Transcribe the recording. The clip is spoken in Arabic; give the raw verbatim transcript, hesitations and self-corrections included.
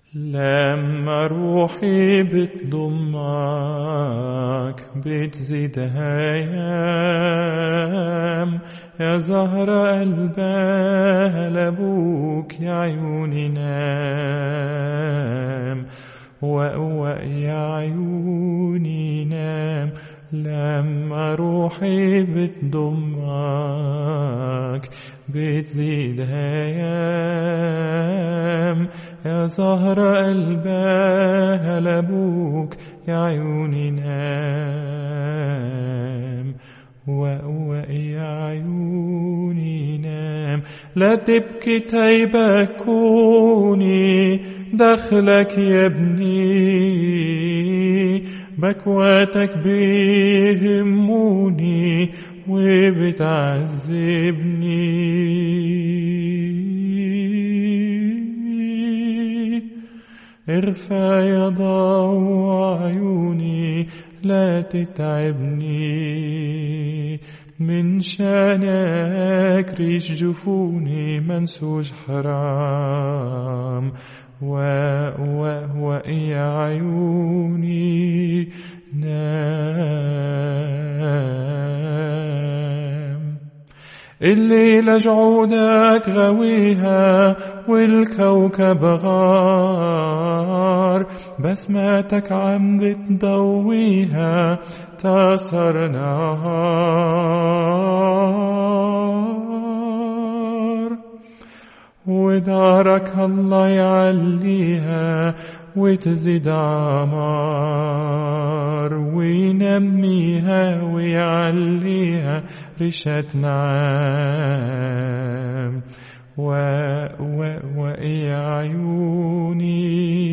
لما روحي بتضمك بتزيد هيام، يا زهرة قلبها لابوك يا عيوني نام، وقوق يا عيوني نام. لما روحي بتضمك بتزيد هيام، يا زهرة قلبها لابوك يا عيوني نام، وقوق يا عيوني نام. لا تبكي تيبكوني دخلك يا ابني، بكواتك بيهموني وبتعذبني. ارفع يا ضوء عيوني لا تتعبني، من شانك ريش جفوني منسوج حرام، وقوق يا عيوني نام. الليلة جعودك غويها والكوكب غار، بسماتك عم بتضويها تأثر نهار، ودارك الله يعليها وتزيد عمار، وينميها ويعليها ريشة نعام، وقوق يا عيوني